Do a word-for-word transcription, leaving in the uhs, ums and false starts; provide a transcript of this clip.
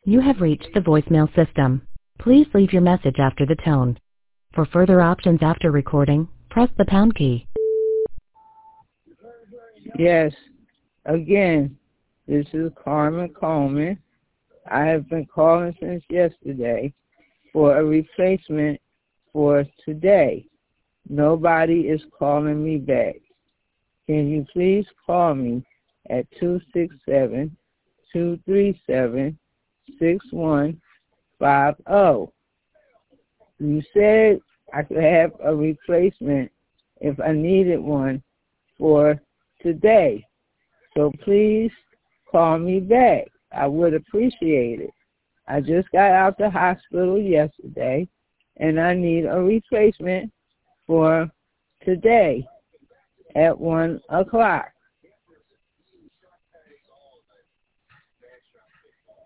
You have reached the voicemail system. Please leave your message after the tone. For further options after recording, press the pound key. Yes, again, this is Carmen Coleman. I have been calling since yesterday for a replacement for today. Nobody is calling me back. Can you please call me at two six seven, two three seven, six one five zero? You said I could have a replacement if I needed one for today. So please call me back. I would appreciate it. I just got out the hospital yesterday, and I need a replacement for today at one o'clock.